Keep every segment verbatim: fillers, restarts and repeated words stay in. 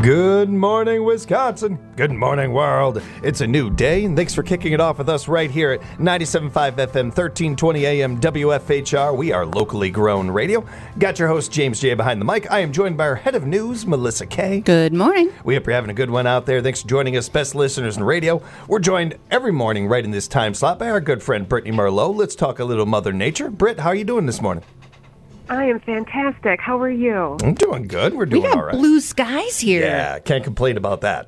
Good morning, Wisconsin. Good morning, world. It's a new day, and thanks for kicking it off with us right here at ninety-seven point five F M, thirteen twenty A M, W F H R. We are locally grown radio. Got your host, James J. behind the mic. I am joined by our head of news, Melissa K. Good morning. We hope you're having a good one out there. Thanks for joining us, best listeners in radio. We're joined every morning right in this time slot by our good friend, Brittany Marlowe. Let's talk a little Mother Nature. Britt, how are you doing this morning? I am fantastic. How are you? I'm doing good. We're doing we got all right. Blue skies here. Yeah, can't complain about that.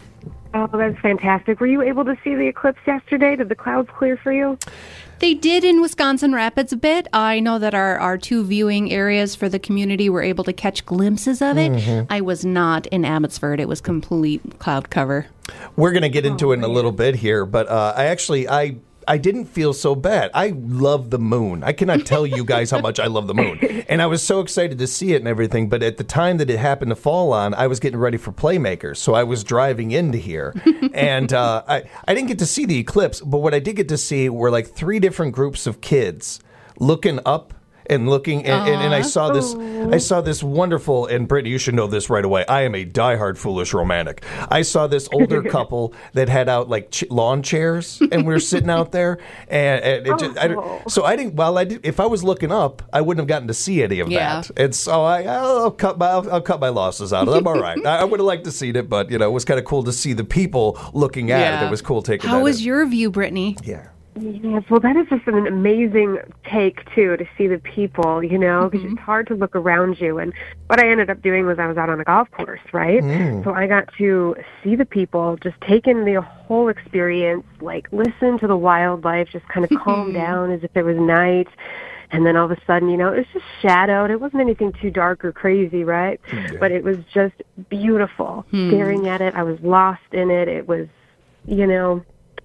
Oh, that's fantastic. Were you able to see the eclipse yesterday? Did the clouds clear for you? They did in Wisconsin Rapids a bit. I know that our, our two viewing areas for the community were able to catch glimpses of it. Mm-hmm. I was not in Abbotsford. It was complete cloud cover. We're going to get into oh, it in a little bit here, but uh, I actually, I... I didn't feel so bad. I love the moon. I cannot tell you guys how much I love the moon. And I was so excited to see it and everything, but at the time that it happened to fall on, I was getting ready for Playmakers. So I was driving into here. And uh, I, I didn't get to see the eclipse, but what I did get to see were like three different groups of kids looking up and looking, and, and, and I saw this I saw this wonderful, and Brittany, you should know this right away. I am a diehard foolish romantic. I saw this older couple that had out like ch- lawn chairs, and we were sitting out there, and, and it just, I, so I didn't. Well, I did, if I was looking up, I wouldn't have gotten to see any of yeah. that. And so I, I'll cut my I'll, I'll cut my losses out. I'm all right. I, I would have liked to see it, but you know, it was kind of cool to see the people looking at yeah. it. It was cool taking. How that was in. your view, Brittany? Yeah. Yes, well, that is just an amazing take, too, to see the people, you know, because mm-hmm. it's hard to look around you. And what I ended up doing was I was out on a golf course, right? Mm. So I got to see the people, just take in the whole experience, like listen to the wildlife, just kind of calm down as if it was night. And then all of a sudden, you know, it was just shadowed. It wasn't anything too dark or crazy, right? Okay. But it was just beautiful. Hmm. Staring at it, I was lost in it. It was, you know...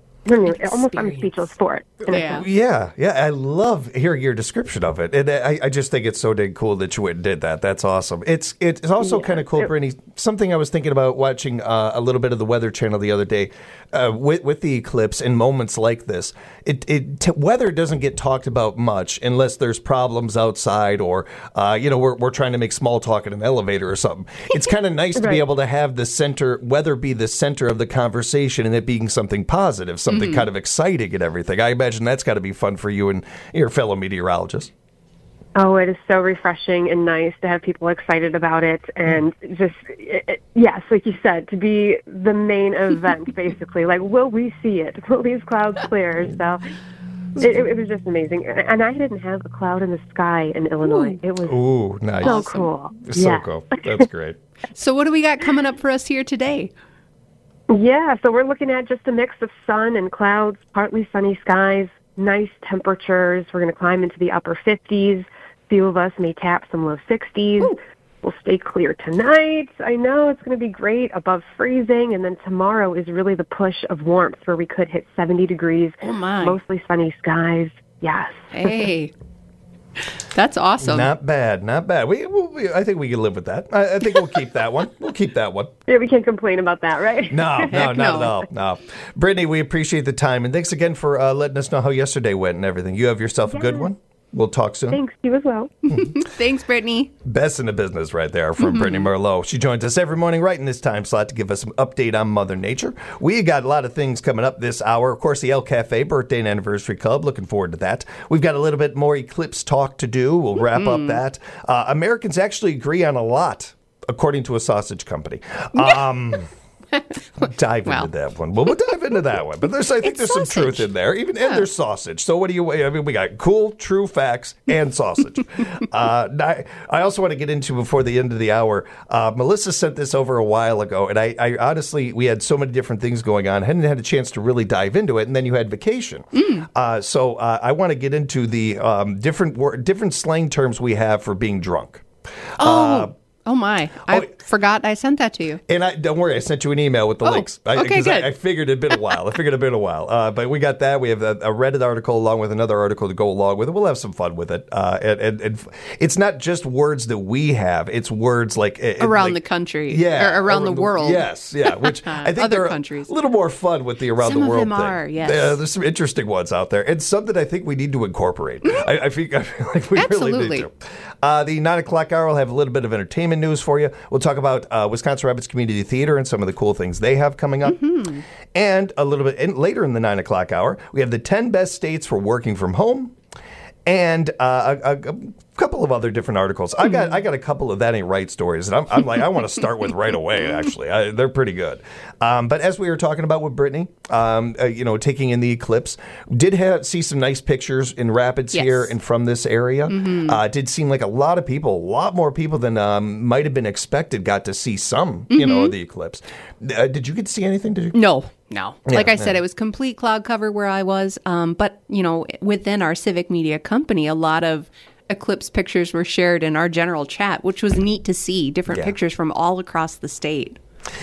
almost I'm speechless for it. Yeah. yeah, yeah. I love hearing your description of it, and I, I just think it's so dang cool that you went and did that. That's awesome. It's it's also yeah. kind of cool, Brittany. Something I was thinking about watching uh, a little bit of the Weather Channel the other day uh, with with the eclipse and moments like this. It it t- weather doesn't get talked about much unless there's problems outside or uh, you know we're we're trying to make small talk in an elevator or something. It's kind of nice right. to be able to have the center weather be the center of the conversation and it being something positive. Something mm-hmm. kind of exciting and everything. I imagine that's got to be fun for you and your fellow meteorologists. Oh, it is so refreshing and nice to have people excited about it. And just, it, it, yes, like you said, to be the main event, basically. Like, will we see it? Will these clouds clear? So it, it was just amazing. And I didn't have a cloud in the sky in Illinois. Ooh. It was Ooh, nice. so cool. So yeah. cool. That's great. So what do we got coming up for us here today? Yeah, so we're looking at just a mix of sun and clouds, partly sunny skies, nice temperatures. We're going to climb into the upper fifties. A few of us may tap some low sixties. Ooh. We'll stay clear tonight. I know it's going to be great, above freezing. And then tomorrow is really the push of warmth where we could hit seventy degrees. Oh, my. Mostly sunny skies. Yes. Hey. That's awesome. Not bad, not bad. We, we, I think we can live with that. I, I think we'll keep that one. We'll keep that one. Yeah, we can't complain about that, right? No, no, not no. at all. No, Brittany, we appreciate the time, and thanks again for uh, letting us know how yesterday went and everything. You have yourself yeah. a good one. We'll talk soon. Thanks. You as well. Thanks, Brittany. Best in the business right there from mm-hmm. Brittany Marlowe. She joins us every morning right in this time slot to give us an update on Mother Nature. We got a lot of things coming up this hour. Of course, the El Cafe Birthday and Anniversary Club. Looking forward to that. We've got a little bit more eclipse talk to do. We'll wrap mm-hmm. up that. Uh, Americans actually agree on a lot, according to a sausage company. Um... We'll dive well. into that one. Well, we'll dive into that one. But there's, I think it's there's sausage. some truth in there. Even yeah. and there's sausage. So what do you? I mean, we got cool, true facts and sausage. uh, I, I also want to get into before the end of the hour. Uh, Melissa sent this over a while ago, and I, I honestly, we had so many different things going on. Hadn't had a chance to really dive into it, and then you had vacation. Mm. Uh, so uh, I want to get into the um, different wor- different slang terms we have for being drunk. Oh. Uh, Oh, my. I oh, forgot I sent that to you. And I don't worry, I sent you an email with the oh, links. I, okay, good. I, I figured it'd been a while. I figured it'd been a while. Uh, but we got that. We have a, a Reddit article along with another article to go along with it. We'll have some fun with it. Uh, and, and, and it's not just words that we have. It's words like... Around like, the country. Yeah. Or around the world. Yes, yeah. Which I think Other they're countries. a little more fun with the around some the world thing. Some of them are, yes. Uh, there's some interesting ones out there. And some that I think we need to incorporate. I, I, feel, I feel like we Absolutely. really need to. Uh, the nine o'clock hour will have a little bit of entertainment news for you. We'll talk talk about uh, Wisconsin Rapids Community Theater and some of the cool things they have coming up. Mm-hmm. And a little bit in, later in the nine o'clock hour, we have the ten best states for working from home. And uh, a, a couple of other different articles. I got I got a couple of that ain't right stories, and I'm, I'm like I want to start with right away. Actually, I, they're pretty good. Um, but as we were talking about with Brittany, um, uh, you know, taking in the eclipse, did have, see some nice pictures in Rapids yes. here and from this area. Mm-hmm. Uh, did seem like a lot of people, a lot more people than um, might have been expected, got to see some, mm-hmm. you know, of the eclipse. Uh, did you get to see anything? Did you? No. No. Yeah, like I said, yeah. it was complete cloud cover where I was. Um, but, you know, within our Civic Media company, a lot of eclipse pictures were shared in our general chat, which was neat to see different yeah. pictures from all across the state.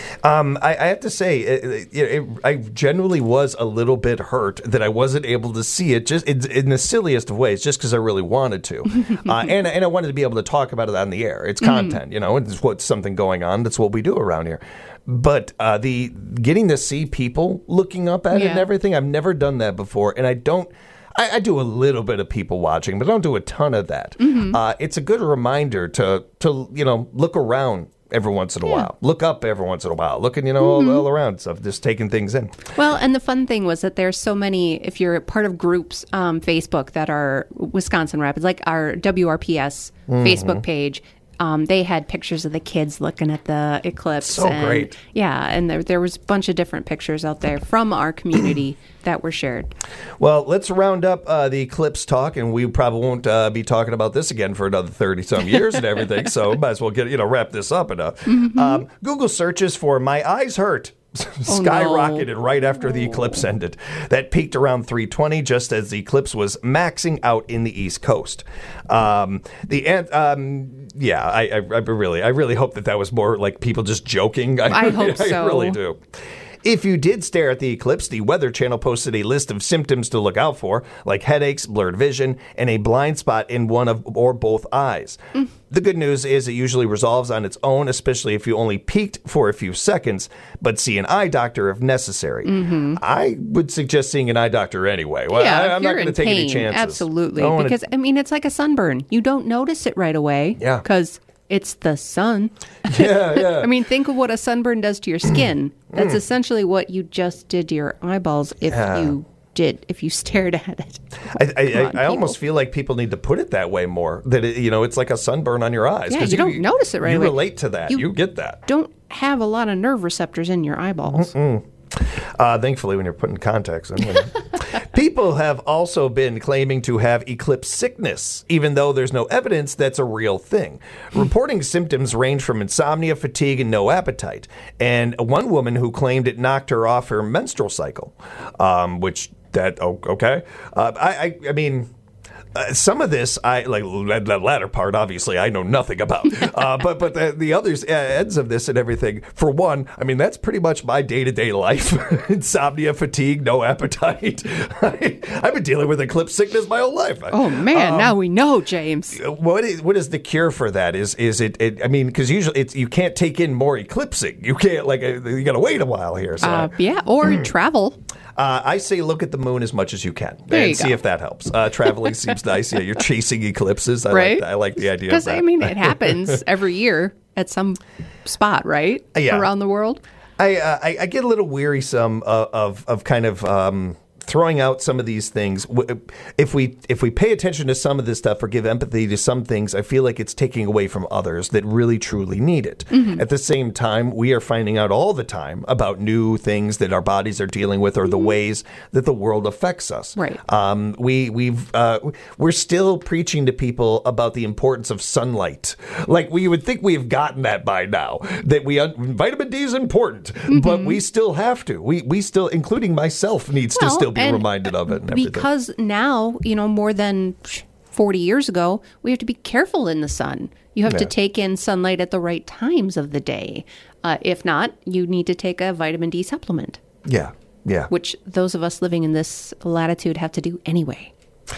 Um, I, I have to say, it, it, it, I genuinely was a little bit hurt that I wasn't able to see it just in, in the silliest of ways, just because I really wanted to. uh, and, and I wanted to be able to talk about it on the air. It's content, mm-hmm. you know, it's what's something going on. That's what we do around here. But uh, the getting to see people looking up at yeah. it and everything, I've never done that before. And I don't, I, I do a little bit of people watching, but I don't do a ton of that. Mm-hmm. Uh, it's a good reminder to, to, you know, look around every once in a yeah. while. Look up every once in a while. Looking, you know, mm-hmm. all, all around stuff, just taking things in. Well, and the fun thing was that there's so many, if you're part of groups, um, Facebook that are Wisconsin Rapids, like our W R P S mm-hmm. Facebook page, Um, they had pictures of the kids looking at the eclipse. So and, great. Yeah, and there, there was a bunch of different pictures out there from our community that were shared. Well, let's round up uh, the eclipse talk, and we probably won't uh, be talking about this again for another thirty-some years and everything, so might as well get you know wrap this up enough. Mm-hmm. Um, Google searches for "My Eyes Hurt" skyrocketed oh, no. right after the eclipse ended. That peaked around three twenty, just as the eclipse was maxing out in the East Coast. Um, the um, yeah, I, I, I really, I really hope that that was more like people just joking. I, I hope I so. I really do. If you did stare at the eclipse, the Weather Channel posted a list of symptoms to look out for, like headaches, blurred vision, and a blind spot in one of or both eyes. Mm. The good news is it usually resolves on its own, especially if you only peeked for a few seconds, but see an eye doctor if necessary. Mm-hmm. I would suggest seeing an eye doctor anyway. Well, yeah, I, if I'm you're not going in to take pain, any chances. Absolutely. I Because, wanna... I mean, it's like a sunburn. You don't notice it right away. Yeah. Because it's the sun. Yeah, yeah. I mean, think of what a sunburn does to your skin. That's mm. essentially what you just did to your eyeballs if yeah. you did, if you stared at it. I, I, on, I, I almost feel like people need to put it that way more. That it, you know, it's like a sunburn on your eyes. Yeah, you, you don't notice it right you away. You relate to that. You, you get that. Don't have a lot of nerve receptors in your eyeballs. Mm-mm. Uh, thankfully, when you're putting contacts in. People have also been claiming to have eclipse sickness, even though there's no evidence that's a real thing. Reporting symptoms range from insomnia, fatigue, and no appetite. And one woman who claimed it knocked her off her menstrual cycle, um, which that oh, okay. Uh, I, I I mean. Uh, some of this, I like that latter part. Obviously, I know nothing about. Uh, but but the, the others uh, ends of this and everything. For one, I mean that's pretty much my day to day life: insomnia, fatigue, no appetite. I, I've been dealing with eclipse sickness my whole life. Oh man, um, now we know, James. What is what is the cure for that? Is is it? it I mean, because usually it's you can't take in more eclipsing. You can't like you got to wait a while here. So uh, yeah, or travel. Uh, I say look at the moon as much as you can there and you see go. if that helps. Uh, traveling seems nice. Yeah, you're chasing eclipses. I right? like that. I like the idea of Because, that. I mean, it happens every year at some spot, right? Yeah. Around the world. I, uh, I I get a little wearisome of, of, of kind of... Um, throwing out some of these things. If we if we pay attention to some of this stuff or give empathy to some things, I feel like it's taking away from others that really truly need it. Mm-hmm. At the same time, we are finding out all the time about new things that our bodies are dealing with or the ways that the world affects us. Right. Um, we we've uh, we're still preaching to people about the importance of sunlight. Like we would think we've gotten that by now. That we uh, vitamin D is important, mm-hmm. but we still have to. We we still, including myself, needs well, to still be and reminded of it and everything. Because now, you know, more than forty years ago, we have to be careful in the sun. You have yeah. to take in sunlight at the right times of the day. Uh, if not, you need to take a vitamin D supplement. Yeah, yeah. Which those of us living in this latitude have to do anyway.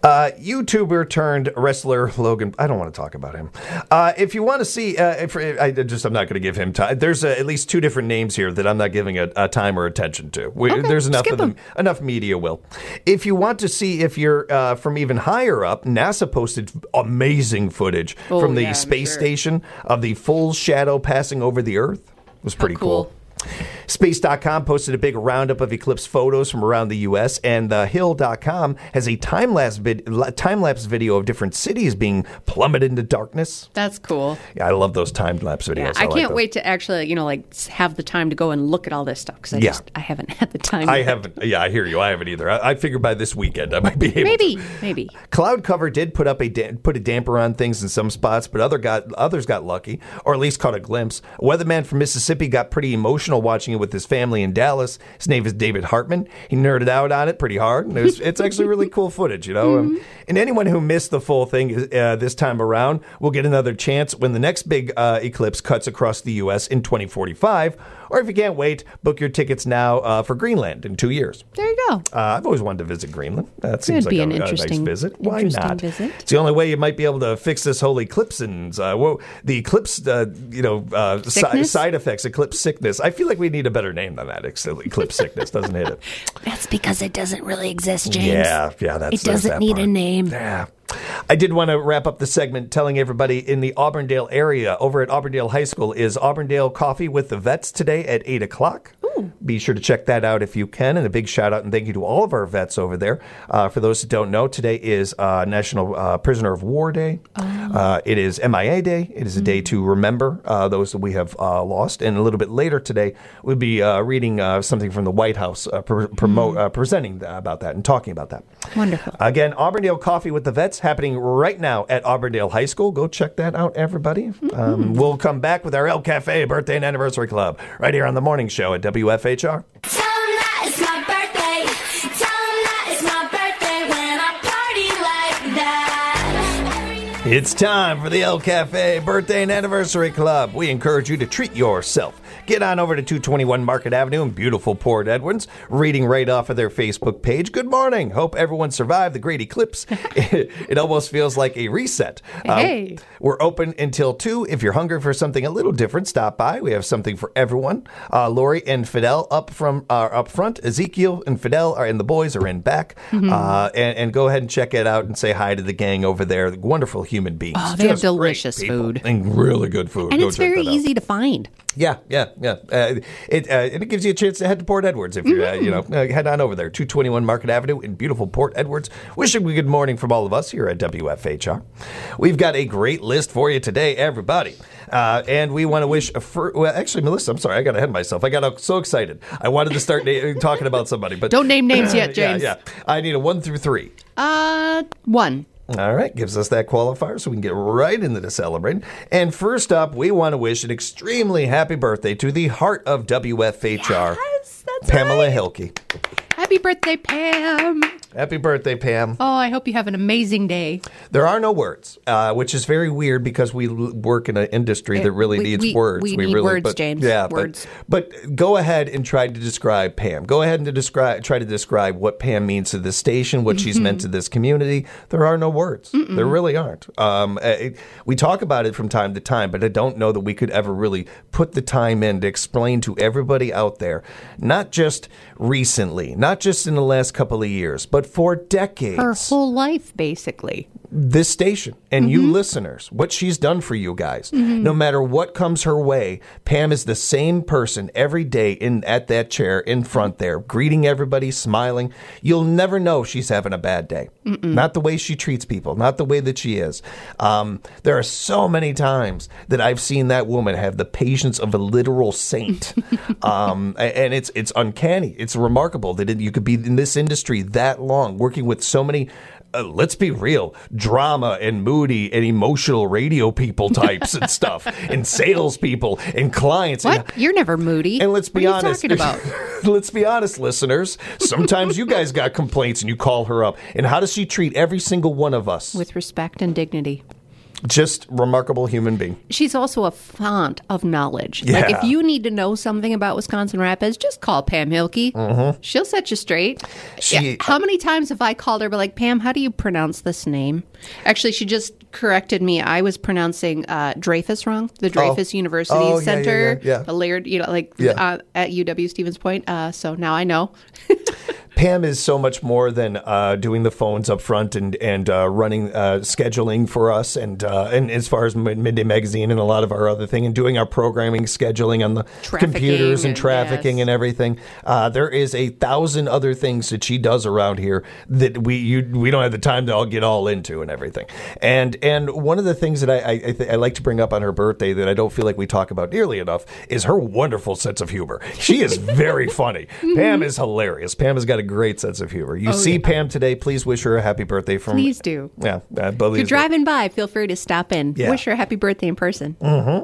Uh, YouTuber turned wrestler Logan. I don't want to talk about him. Uh, if you want to see, uh, if, I just I'm not going to give him time. There's uh, at least two different names here that I'm not giving a, a time or attention to. We, okay, there's enough of them. them. Enough media will. If you want to see if you're uh, from even higher up, NASA posted amazing footage oh, from the yeah, space sure. station of the full shadow passing over the Earth. It was pretty oh, cool. cool. Space dot com posted a big roundup of eclipse photos from around the U S, and the hill dot com has a time-lapse vid- time-lapse video of different cities being plummeted into darkness. That's cool. Yeah, I love those time-lapse videos. Yeah, I, I, like can't those. wait to actually, you know, like have the time to go and look at all this stuff because I Yeah. just I haven't had the time. I yet. haven't. Yeah, I hear you. I haven't either. I, I figure by this weekend I might be able Maybe, to. maybe. Cloud cover did put up a da- put a damper on things in some spots, but other got others got lucky, or at least caught a glimpse. A weatherman from Mississippi got pretty emotional watching it with his family in Dallas. His name is David Hartman. He nerded out on it pretty hard, and it was, it's actually really cool footage, you know. Um, and anyone who missed the full thing uh, this time around will get another chance when the next big uh, eclipse cuts across the U S in twenty forty-five. Or if you can't wait, book your tickets now uh, for Greenland in two years. There you go. Uh, I've always wanted to visit Greenland. That seems Could like be a, an a nice interesting- visit. Why interesting not? visit. It's the only way you might be able to fix this whole eclipse and uh, whoa, the eclipse, uh, you know, uh, si- Sickness? side effects, eclipse sickness. I feel like we need a better name than that. Ex- Eclipse sickness doesn't hit it. That's because it doesn't really exist, James. Yeah, yeah, that's It there's doesn't that need part. a name. Yeah. I did want to wrap up the segment telling everybody in the Auburndale area, over at Auburndale High School, is Auburndale Coffee with the Vets today at eight o'clock. Ooh. Be sure to check that out if you can. And a big shout out and thank you to all of our vets over there. Uh, for those who don't know, today is uh, National uh, Prisoner of War Day. Oh. Uh, it is M I A Day. It is a mm. day to remember uh, those that we have uh, lost. And a little bit later today, we'll be uh, reading uh, something from the White House uh, pr- promote, mm. uh, presenting th- about that and talking about that. Wonderful. Again, Auburndale Coffee with the Vets happening right now at Auburndale High School. Go check that out, everybody. Mm-hmm. Um, we'll come back with our El Cafe Birthday and Anniversary Club right here on the morning show at W F H R. Tell 'em that it's my birthday. Tell 'em that it's my birthday when I party like that. It's time for the El Cafe Birthday and Anniversary Club. We encourage you to treat yourself. Get on over to two twenty-one Market Avenue in beautiful Port Edwards, reading right off of their Facebook page. Good morning. Hope everyone survived the great eclipse. it, it almost feels like a reset. Hey. Uh, we're open until two. If you're hungry for something a little different, stop by. We have something for everyone. Uh, Lori and Fidel up from uh, up front. Ezekiel and Fidel are in. The boys are in back. Mm-hmm. Uh, and, and go ahead and check it out and say hi to the gang over there. The wonderful human beings. Oh, they have Just great delicious people. food. And really good food. And Go it's check very that out. easy to find. Yeah, yeah, yeah. Uh, it uh, and it gives you a chance to head to Port Edwards if you mm-hmm. uh, you know uh, head on over there. two twenty-one Market Avenue in beautiful Port Edwards. Wishing you good morning from all of us here at W F H R. We've got a great list for you today, everybody, uh, and we want to wish a fir- well. Actually, Melissa, I'm sorry, I got ahead of myself. I got uh, so excited. I wanted to start na- talking about somebody, but don't name names yet, James. yeah, yeah. I need a one through three. Uh, one. All right, gives us that qualifier so we can get right into the celebrating. And first up, we want to wish an extremely happy birthday to the heart of W F H R, Yes, that's Pamela right. Hilke. Happy birthday, Pam. Happy birthday, Pam. Oh, I hope you have an amazing day. There are no words, uh, which is very weird because we l- work in an industry that really We- needs we- words. we need really, words, but, James. Yeah, Words. But, but go ahead and try to describe Pam. Go ahead and to describe, try to describe what Pam means to this station, what she's meant to this community. There are no words. Mm-mm. There really aren't. Um, it, we talk about it from time to time, but I don't know that we could ever really put the time in to explain to everybody out there, not just recently, not just in the last couple of years, but for decades. Her whole life, basically. This station and mm-hmm. you listeners, what she's done for you guys. Mm-hmm. No matter what comes her way, Pam is the same person every day in at that chair in front there, greeting everybody, smiling. You'll never know she's having a bad day. Mm-mm. Not the way she treats people, not the way that she is. Um, there are so many times that I've seen that woman have the patience of a literal saint. um, and it's it's uncanny. It's remarkable that it, you could be in this industry that long, working with so many Uh, let's be real, drama and moody and emotional radio people types and stuff, and salespeople and clients. What? And, You're never moody. and let's be what honest. Are you talking about? Let's be honest, listeners. Sometimes you guys got complaints and you call her up. And how does she treat every single one of us? With respect and dignity. Just remarkable human being. She's also a font of knowledge. Like, Yeah. if you need to know something about Wisconsin Rapids, just call Pam Hilke. Mm-hmm. She'll set you straight. She- Yeah, how many times have I called her, but like, Pam, how do you pronounce this name? Actually, she just corrected me. I was pronouncing uh, Dreyfus wrong. The Dreyfus University Oh, yeah, yeah, Center. yeah, yeah. The Laird, you know, like Yeah. uh, at U W Stevens Point. Uh, so now I know. Pam is so much more than uh, doing the phones up front and and uh, running uh, scheduling for us, and uh, and as far as Mid- Midday Magazine and a lot of our other thing, and doing our programming scheduling on the Trafficking computers and, and- trafficking yes. and everything. Uh, there is a thousand other things that she does around here that we you, we don't have the time to all get all into and everything. And and one of the things that I I, I, th- I like to bring up on her birthday that I don't feel like we talk about nearly enough is her wonderful sense of humor. She is very funny. Pam is hilarious. Pam has got a great sense of humor. You see Pam today, please wish her a happy birthday from Please do. Yeah, I If believe you're driving by, feel free to stop in. Yeah. Wish her a happy birthday in person.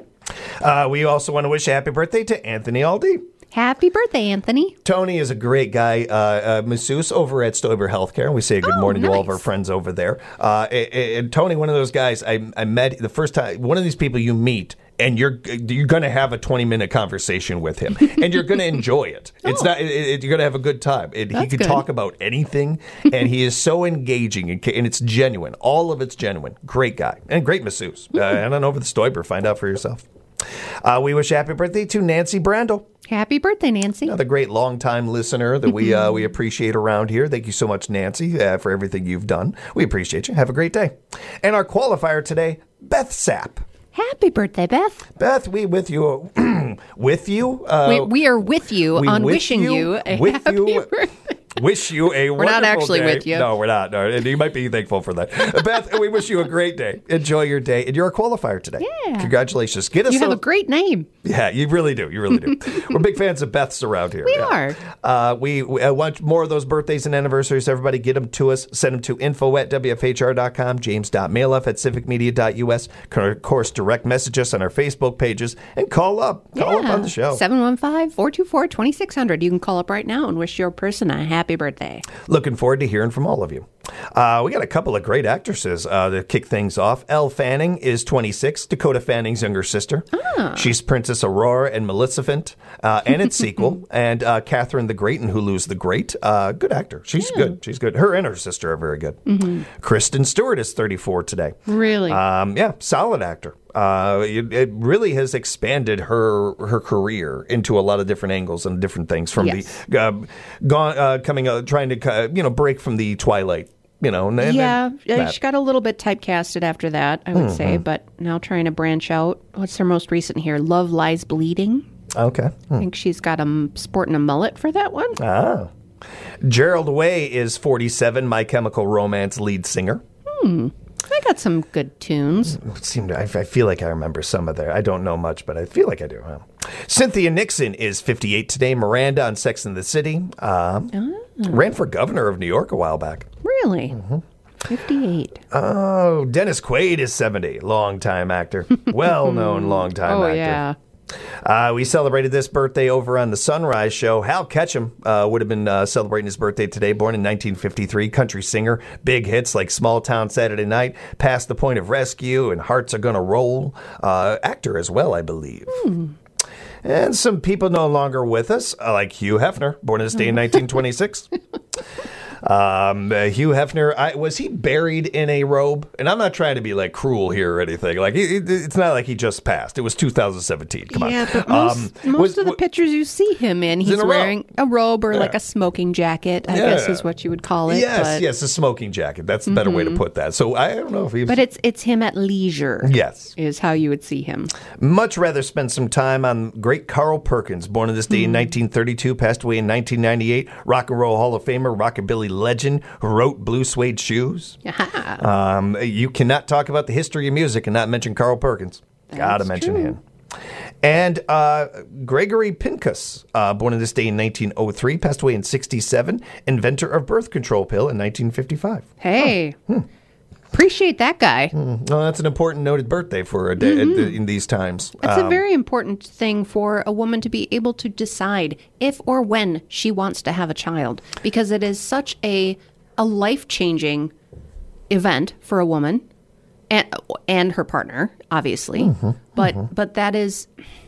Uh, we also want to wish a happy birthday to Anthony Aldi. Happy birthday, Anthony. Tony is a great guy, uh, uh, masseuse over at Stoiber Healthcare. We say a good Oh, morning to all of nice. our friends over there. Uh, and, and Tony, one of those guys I, I met the first time, one of these people you meet, and you're you're going to have a twenty minute conversation with him, and you're going to enjoy it. It's Oh. not. It, it- you're going to have a good time. It, he That's could good. talk about anything, and he is so engaging, and, ca- and it's genuine. All of it's genuine. Great guy and great masseuse. Uh, and on over the Stoiber, find out for yourself. Uh, we wish happy birthday to Nancy Brandel. Happy birthday, Nancy. Another great longtime listener that we uh, we appreciate around here. Thank you so much, Nancy, uh, for everything you've done. We appreciate you. Have a great day. And our qualifier today, Beth Sapp. Happy birthday, Beth. Beth, we with you, with you. Uh, we, we are with you we on with wishing you, a with happy you, birthday. Wish you a We're not wonderful actually day. with you. No, we're not. No, and you might be thankful for that. Beth, we wish you a great day. Enjoy your day. And you're a qualifier today. Yeah. Congratulations. Get us You have those- a great name. Yeah, you really do. You really do. We're big fans of Beth's around here. We Yeah. are. Uh, we, we uh, want more of those birthdays and anniversaries. Everybody get them to us. Send them to info at w f h r dot com, james.mailuff at civic media dot u s. Of course, direct message us on our Facebook pages and call up. Call up on the show. seven one five, four two four, two six zero zero. You can call up right now and wish your person a happy birthday. Looking forward to hearing from all of you. Uh, we got a couple of great actresses uh, to kick things off. Elle Fanning is twenty-six, Dakota Fanning's younger sister. Ah. She's Princess Aurora and Maleficent, uh, and its sequel. And uh, Catherine the Great in Hulu's The Great. Uh, good actor. She's good. She's good. Her and her sister are very good. Mm-hmm. Kristen Stewart is thirty-four today. Really? Um, yeah, solid actor. Uh, it, it really has expanded her her career into a lot of different angles and different things. From Yes. the uh, gone uh, coming uh, trying to uh, you know break from the Twilight. You know, and, and yeah, uh, that. she got a little bit typecasted after that, I would Mm-hmm. say, but now trying to branch out. What's her most recent here? Love Lies Bleeding. Okay. I think she's got a m- sporting a mullet for that one. Ah. Gerald Way is forty-seven, My Chemical Romance lead singer. I got some good tunes. It seemed I, I feel like I remember some of their. I don't know much, but I feel like I do. Huh? Cynthia Nixon is fifty-eight today. Miranda on Sex and the City. Um, Ran for governor of New York a while back. Really? Mm-hmm. fifty-eight. Oh, Dennis Quaid is seventy. Longtime actor. Well-known longtime Oh, actor. yeah. Uh, we celebrated this birthday over on the Sunrise Show. Hal Ketchum uh, would have been uh, celebrating his birthday today. Born in nineteen fifty-three, country singer. Big hits like Small Town Saturday Night, Past the Point of Rescue, and Hearts Are Gonna Roll. Uh, actor as well, I believe. And some people no longer with us, uh, like Hugh Hefner, born this day in nineteen twenty-six. Um, uh, Hugh Hefner, I, was he buried in a robe? And I'm not trying to be like cruel here or anything. Like it, it- it's not like he just passed. It was two thousand seventeen. Come Yeah, on. but most, Um, most was- of the wa- pictures you see him in, he's in a robe. wearing a robe or like Yeah. a smoking jacket, I guess Yeah. is what you would call it. Yes, but, yes, a smoking jacket. That's the better way to put that. So I don't know if he was. But it's it's him at leisure. Yes. Is how you would see him. Much rather spend some time on great Carl Perkins, born on this day in nineteen thirty-two, passed away in nineteen ninety-eight. Rock and Roll Hall of Famer, rockabilly legend, who wrote Blue Suede Shoes. Um, you cannot talk about the history of music and not mention Carl Perkins. Gotta That's mention true. him. And uh, Gregory Pincus, uh, born on this day in nineteen oh three, passed away in sixty-seven, inventor of birth control pill in nineteen fifty-five. Hey. Appreciate that guy. Well, that's an important noted birthday for a day Mm-hmm. in these times. It's Um, a very important thing for a woman to be able to decide if or when she wants to have a child, because it is such a a life-changing event for a woman. and and her partner, obviously. Mm-hmm, but mm-hmm. but that is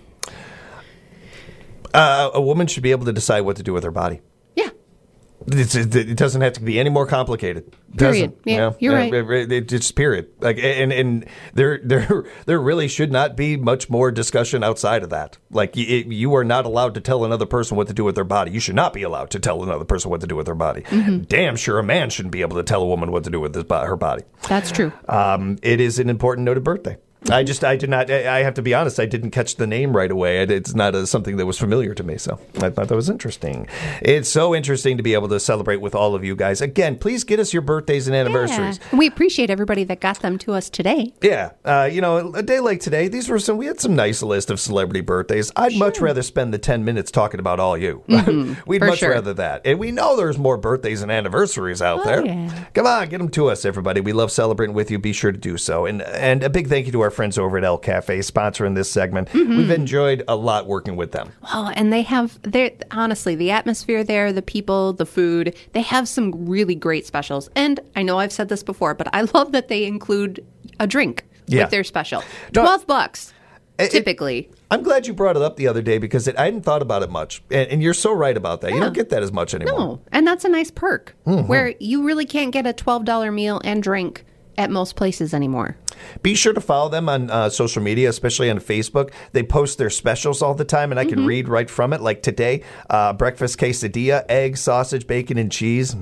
Uh, a woman should be able to decide what to do with her body. yeah. It's, it, it doesn't have to be any more complicated. It Period. doesn't, Yeah, you know? you're right. It, it, it just period. Like, and and there there there really should not be much more discussion outside of that. Like, it, you are not allowed to tell another person what to do with their body. You should not be allowed to tell another person what to do with their body. Mm-hmm. Damn sure a man shouldn't be able to tell a woman what to do with his, her body. That's true. Um, it is an important noted birthday. I just, I did not, I have to be honest, I didn't catch the name right away. It's not a, something that was familiar to me, so I thought that was interesting. It's so interesting to be able to celebrate with all of you guys. Again, please get us your birthdays and anniversaries. Yeah. We appreciate everybody that got them to us today. Yeah, uh, you know, a day like today, these were some, we had some nice list of celebrity birthdays. I'd much rather spend the ten minutes talking about all you. Mm-hmm, We'd for much sure. rather that. And we know there's more birthdays and anniversaries out Oh, there. yeah. Come on, get them to us, everybody. We love celebrating with you. Be sure to do so. And and a big thank you to our friends over at El Cafe sponsoring this segment. Mm-hmm. We've enjoyed a lot working with them. Oh, and they have, they're honestly, the atmosphere there, the people, the food, they have some really great specials. And I know I've said this before, but I love that they include a drink Yeah. with their special. No, twelve bucks, it- typically. I'm glad you brought it up the other day because it, I hadn't thought about it much. And, and you're so right about that. You Yeah. don't get that as much anymore. No, and that's a nice perk Mm-hmm. where you really can't get a twelve dollars meal and drink at most places anymore. Be sure to follow them on uh, social media, especially on Facebook. They post their specials all the time, and I can Mm-hmm. read right from it. Like today, uh, breakfast quesadilla, egg, sausage, bacon, and cheese.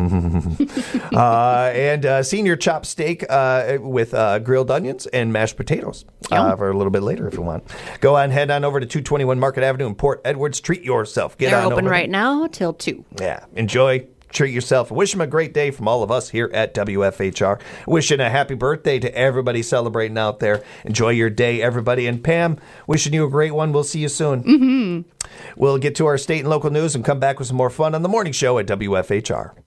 uh, and uh, senior chopped steak uh, with uh, grilled onions and mashed potatoes uh, for a little bit later if you want. Go on, head on over to two twenty-one Market Avenue in Port Edwards. Treat yourself. Get They're on open over right there. now till two. Yeah, enjoy. Treat yourself. Wish them a great day from all of us here at W F H R. Wishing a happy birthday to everybody celebrating out there. Enjoy your day, everybody. And Pam, wishing you a great one. We'll see you soon. Mm-hmm. We'll get to our state and local news and come back with some more fun on the morning show at W F H R.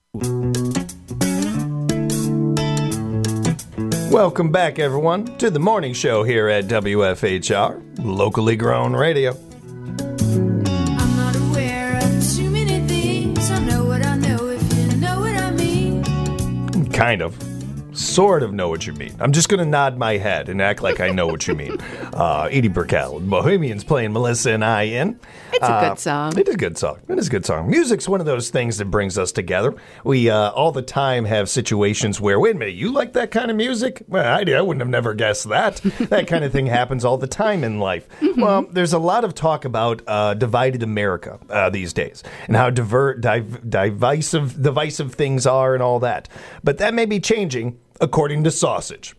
Welcome back, everyone, to the morning show here at W F H R, locally grown radio. I'm not aware of too many things. I know what I know if you know what I mean. Kind of. Sort of know what you mean. I'm just going to nod my head and act like I know what you mean. Uh, Edie Burkell, Bohemians playing Melissa and I in. It's a Uh, good song. It is a good song. It is a good song. Music's one of those things that brings us together. We uh, all the time have situations where, wait a minute, you like that kind of music? Well, I, I wouldn't have never guessed that. That kind of thing happens all the time in life. Mm-hmm. Well, there's a lot of talk about uh, divided America uh, these days and how diver- div- divisive, divisive things are and all that. But that may be changing according to Sausage.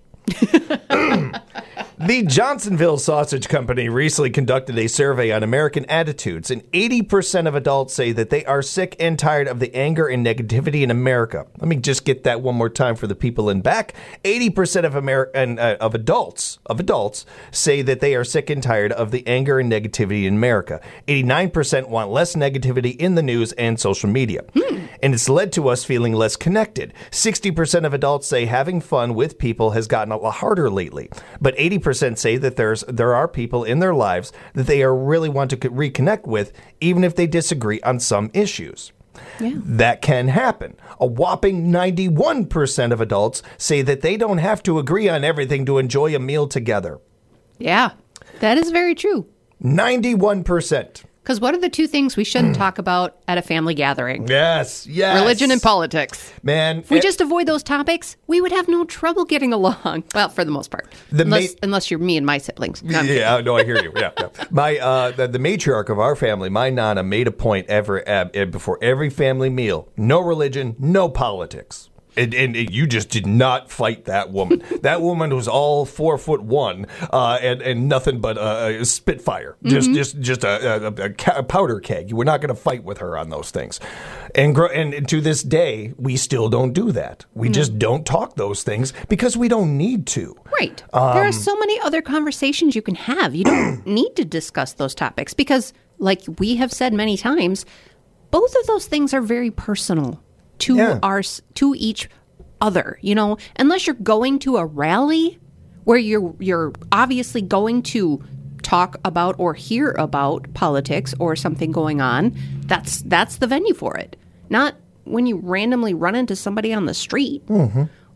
The Johnsonville Sausage Company recently conducted a survey on American attitudes, and eighty percent of adults say that they are sick and tired of the anger and negativity in America. Let me just get that one more time for the people in back. eighty percent of American uh, of adults of adults say that they are sick and tired of the anger and negativity in America. eighty-nine percent want less negativity in the news and social media. Hmm. And it's led to us feeling less connected. sixty percent of adults say having fun with people has gotten a lot harder lately. But eighty percent say that there's there are people in their lives that they are really want to reconnect with, even if they disagree on some issues. Yeah. That can happen. A whopping ninety-one percent of adults say that they don't have to agree on everything to enjoy a meal together. Yeah, that is very true. ninety-one percent. Because what are the two things we shouldn't talk about at a family gathering? Yes, yes. Religion and politics. Man, If we it- just avoid those topics, we would have no trouble getting along. Well, for the most part. The unless, ma- unless you're me and my siblings. No, I'm kidding. Yeah, no, I hear you. Yeah, yeah. My uh, the, the matriarch of our family, my nana, made a point ever uh, before every family meal: no religion, no politics. And, and you just did not fight that woman. That woman was all four foot one, uh, and and nothing but a, a spitfire, just Mm-hmm. just just a, a, a ca- a powder keg. You were not going to fight with her on those things. And gro- and to this day, we still don't do that. We Mm. just don't talk those things because we don't need to. Right. there Um, are so many other conversations you can have. You don't need to discuss those topics because, like we have said many times, both of those things are very personal to Yeah. our to each other. You know, unless you're going to a rally where you're you're obviously going to talk about or hear about politics or something going on, that's that's the venue for it. Not when you randomly run into somebody on the street. Mm-hmm.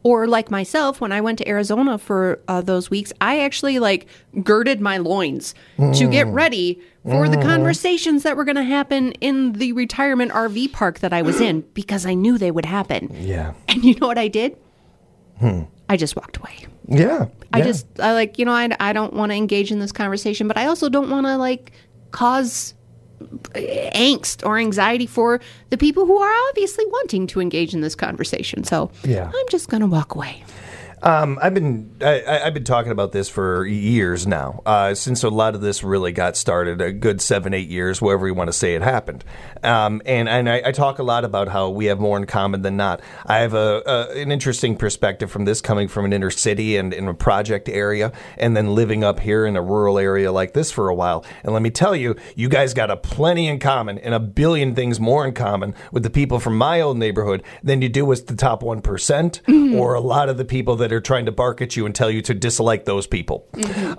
Or like myself, when I went to Arizona for uh, those weeks, I actually like girded my loins mm. to get ready for mm. the conversations that were going to happen in the retirement R V park that I was in because I knew they would happen. Yeah. And you know what I did? Hmm. I just walked away. Yeah. I yeah. just, I like, you know, I, I don't want to engage in this conversation, but I also don't want to like cause angst or anxiety for the people who are obviously wanting to engage in this conversation. So yeah. I'm just going to walk away. Um, I've been I, I've been talking about this for years now, uh, since a lot of this really got started, a good seven, eight years, wherever you want to say it happened. Um, and and I, I talk a lot about how we have more in common than not. I have a, a an interesting perspective from this, coming from an inner city and in a project area, and then living up here in a rural area like this for a while. And let me tell you, you guys got a plenty in common and a billion things more in common with the people from my old neighborhood than you do with the top one percent mm-hmm. or a lot of the people that are trying to bark at you and tell you to dislike those people. Mm-hmm.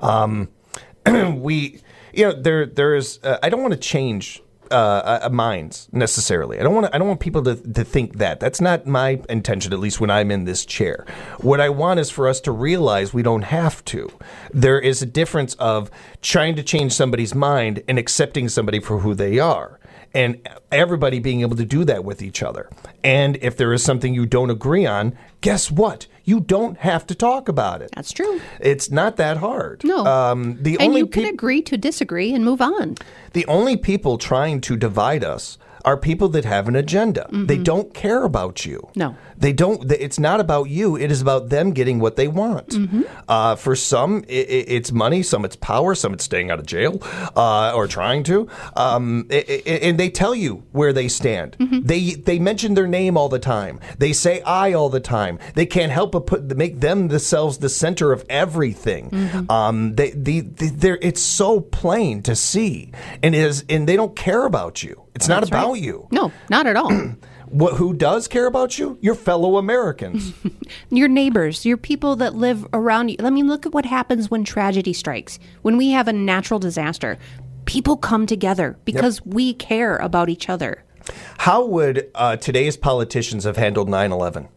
Um, we, you know, there, there is. Uh, I don't want to change uh, uh, minds necessarily. I don't want. I don't want people to to think that. That's not my intention. At least when I'm in this chair, what I want is for us to realize we don't have to. There is a difference of trying to change somebody's mind and accepting somebody for who they are. And everybody being able to do that with each other. And if there is something you don't agree on, guess what? You don't have to talk about it. That's true. It's not that hard. No. Um, the and only you can pe- agree to disagree and move on. The only people trying to divide us are people that have an agenda. Mm-hmm. They don't care about you. No. They don't. It's not about you. It is about them getting what they want. Mm-hmm. Uh, for some, it, it's money. Some, it's power. Some, it's staying out of jail uh, or trying to. Um, it, it, and they tell you where they stand. Mm-hmm. They they mention their name all the time. They say I all the time. They can't help but put make them themselves the center of everything. Mm-hmm. Um, they the, the they're it's so plain to see, and is and they don't care about you. It's not That's about right. you. No, not at all. What, who does care about you? Your fellow Americans. Your neighbors, your people that live around you. I mean, look at what happens when tragedy strikes. When we have a natural disaster, people come together because yep. we care about each other. How would uh, today's politicians have handled nine eleven?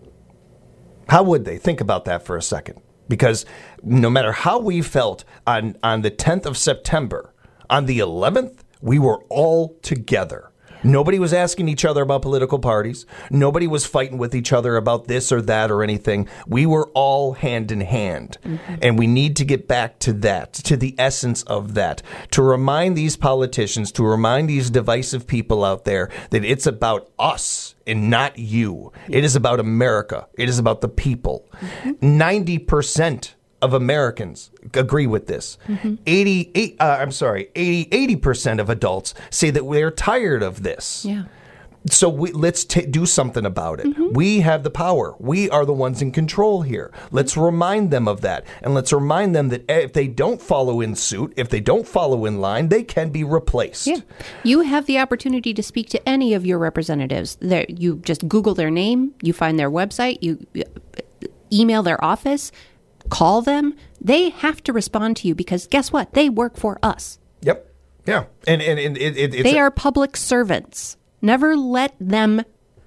How would they? Think about that for a second. Because no matter how we felt on, on the tenth of September, on the eleventh, we were all together. Nobody was asking each other about political parties. Nobody was fighting with each other about this or that or anything. We were all hand in hand. Mm-hmm. And we need to get back to that, to the essence of that, to remind these politicians, to remind these divisive people out there that it's about us and not you. It is about America. It is about the people. Mm-hmm. ninety percent of Americans agree with this. Mm-hmm. eighty-eight, uh, I'm sorry, eighty, eighty percent of adults say that we're tired of this. Yeah. So we, let's t- do something about it. Mm-hmm. We have the power. We are the ones in control here. Let's remind them of that. And let's remind them that if they don't follow in suit, if they don't follow in line, they can be replaced. Yeah. You have the opportunity to speak to any of your representatives. There, you just Google their name, you find their website, you email their office, call them. They have to respond to you because guess what? They work for us. Yep. Yeah. And and, and it, it, it's they are public servants. Never let them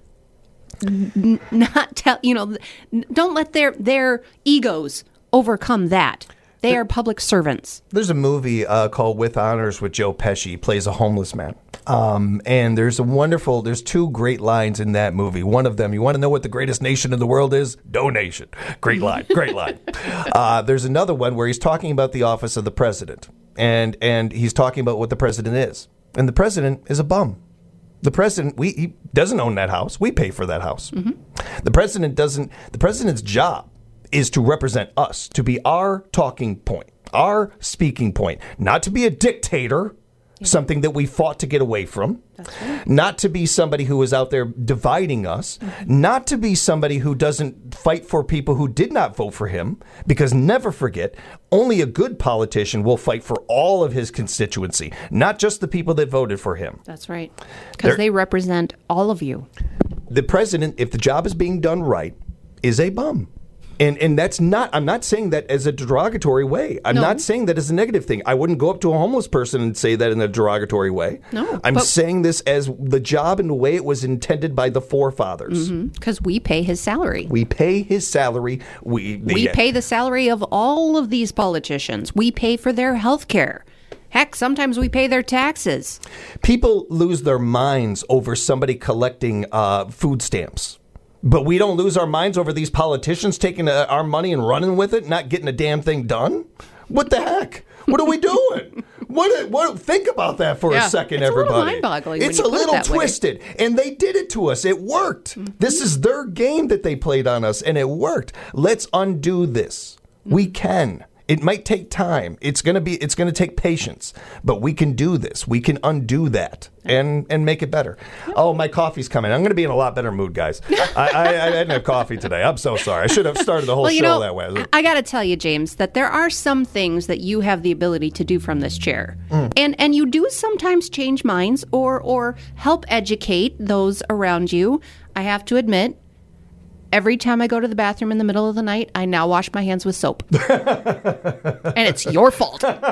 n- not tell, you know, don't let their their egos overcome that. They are public servants. There's a movie uh, called With Honors with Joe Pesci. He plays a homeless man. Um, and there's a wonderful, there's two great lines in that movie. One of them, you want to know what the greatest nation in the world is? Donation. Great line, great line. Uh, there's another one where he's talking about the office of the president. And, and he's talking about what the president is. And the president is a bum. The president, we, he doesn't own that house. We pay for that house. Mm-hmm. The president doesn't, the president's job is to represent us, to be our talking point, our speaking point, not to be a dictator, yeah. something that we fought to get away from, That's right. not to be somebody who is out there dividing us, mm-hmm. not to be somebody who doesn't fight for people who did not vote for him, because never forget, only a good politician will fight for all of his constituency, not just the people that voted for him. That's right, because they represent all of you. The president, if the job is being done right, is a bum. And and that's not, I'm not saying that as a derogatory way. I'm No. not saying that as a negative thing. I wouldn't go up to a homeless person and say that in a derogatory way. No, I'm but- saying this as the job and the way it was intended by the forefathers. Because we pay his salary. We pay his salary. We, the, We pay the salary of all of these politicians. We pay for their health care. Heck, sometimes we pay their taxes. People lose their minds over somebody collecting uh, food stamps. But we don't lose our minds over these politicians taking uh, our money and running with it, not getting a damn thing done? What the heck? What are we doing? What? What? Think about that for Yeah, a second, it's a little everybody. mind-boggling when It's you a put it little that way. twisted, and they did it to us. It worked. Mm-hmm. This is their game that they played on us, and it worked. Let's undo this. We can. It might take time. It's gonna be. It's gonna take patience, but we can do this. We can undo that and and make it better. Oh, my coffee's coming. I'm gonna be in a lot better mood, guys. I, I, I didn't have coffee today. I'm so sorry. I should have started the whole Well, you show know, that way. I, I got to tell you, James, that there are some things that you have the ability to do from this chair, Mm. and and you do sometimes change minds or or help educate those around you. I have to admit. Every time I go to the bathroom in the middle of the night, I now wash my hands with soap. And it's your fault. I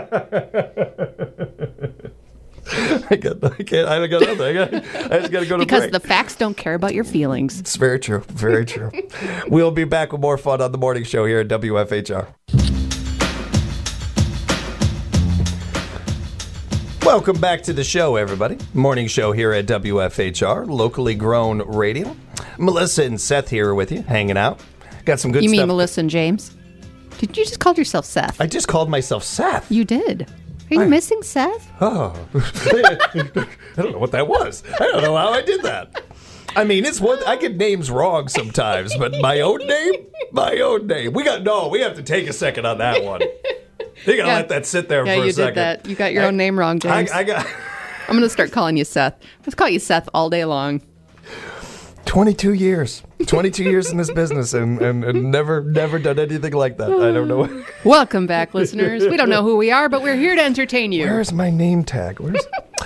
got. I can't. I got nothing. I, got, I just got to go to Because break. the facts don't care about your feelings. It's very true. Very true. We'll be back with more fun on the morning show here at W F H R. Welcome back to the show, everybody. Morning show here at W F H R, locally grown radio. Melissa and Seth here with you, hanging out. Got some good You stuff. mean Melissa and James? Did you just call yourself Seth? I just called myself Seth. You did. Are you I- missing Seth? Oh, I don't know what that was. I don't know how I did that. I mean, it's what I get names wrong sometimes, but my own name, my own name. We got no. We have to take a second on that one. You gotta Yeah. let that sit there Yeah, for a you second. did that. You got your I- own name wrong, I, James. I got I'm going to start calling you Seth. Let's call you Seth all day long. twenty-two years. twenty-two years in this business and, and, and never, never done anything like that. I don't know. Welcome back, listeners. We don't know who we are, but we're here to entertain you. Where's my name tag? Where's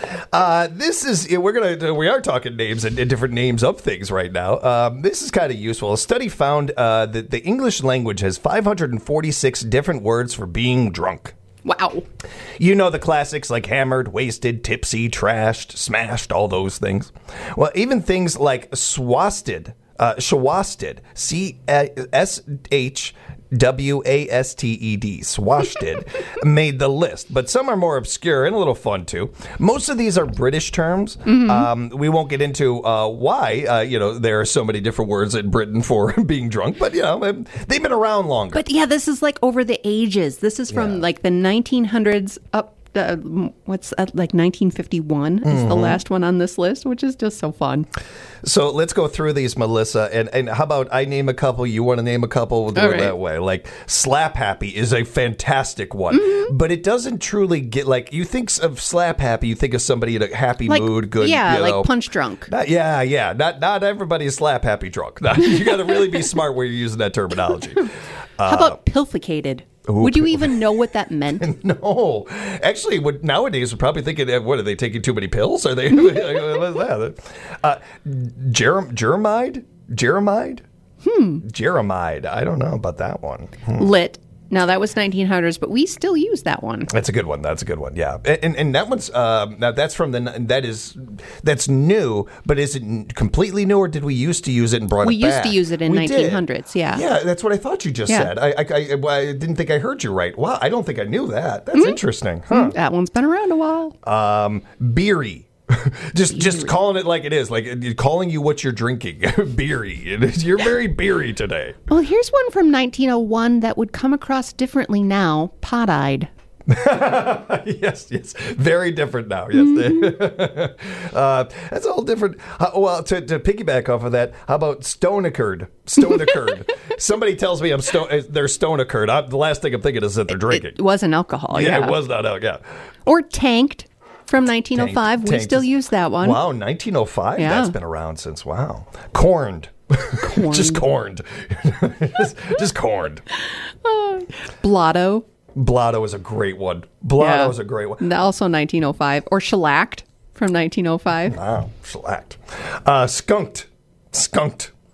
uh, this is we're gonna we are talking names and, and different names of things right now. Um, this is kind of useful. A study found uh, that the English language has five hundred forty-six different words for being drunk. Wow. You know the classics like hammered, wasted, tipsy, trashed, smashed, all those things. Well, even things like swasted, uh, shawasted, C S H W A S T E D, swasted, made the list. But some are more obscure and a little fun too. Most of these are British terms. Mm-hmm. Um, we won't get into uh, why. Uh, you know, there are so many different words in Britain for being drunk, but you know, they've been around longer. But yeah, this is like over the ages. This is from Yeah. like the nineteen hundreds up. Uh, what's that, like nineteen fifty-one is Mm-hmm. the last one on this list, which is just so fun. So let's go through these, Melissa. And, and how about I name a couple? You want to name a couple? We'll do All it right. that way. Like Slap Happy is a fantastic one, Mm-hmm. but it doesn't truly get like you think of Slap Happy, you think of somebody in a happy Like mood, good. yeah, you like know. punch drunk. Not, yeah, yeah. Not not everybody is Slap Happy drunk. Not- you got to really be smart when you're using that terminology. How about pilficated? ooh, Would you pil- even know what that meant? No, actually, what nowadays we're probably thinking, eh, what are they taking too many pills? Are they? What's that? Uh, Jerem, Jeremide, Jeremide, hmm, Jeremide. I don't know about that one. Hmm. Lit. Now that was nineteen hundreds, but we still use that one. That's a good one. That's a good one. Yeah, and and, and that one's um, now that's from the that is that's new, but is it n- completely new or did we used to use it and brought We it used back? to use it in We did. nineteen hundreds, yeah. Yeah, that's what I thought you just Yeah. said. I, I I I didn't think I heard you right. Wow, I don't think I knew that. That's interesting, huh? That one's been around a while. Um, beery. just just calling it like it is, like uh, calling you what you're drinking. Beery. You're very beery today. Well, here's one from nineteen oh one that would come across differently now. Pot-eyed. Yes, yes. Very different now. Yes. Mm-hmm. uh, that's all different. Uh, well, to, to piggyback off of that, how about stone-occurred? Stone-occurred. Somebody tells me I'm sto- uh, they're stone-occurred. I, the last thing I'm thinking is that they're drinking. It wasn't alcohol, yeah, yeah. it was not out. Yeah. Or tanked from nineteen oh five. Tanked- We tanked still is- us that one. Wow, nineteen oh five? Yeah. That's been around since, wow. Corned. just corned. just, just corned. Blotto. Blotto is a great one. Blotto Yeah. is a great one. Also nineteen oh five. Or shellacked from nineteen oh five. Wow, shellacked. Uh, skunked. Skunked.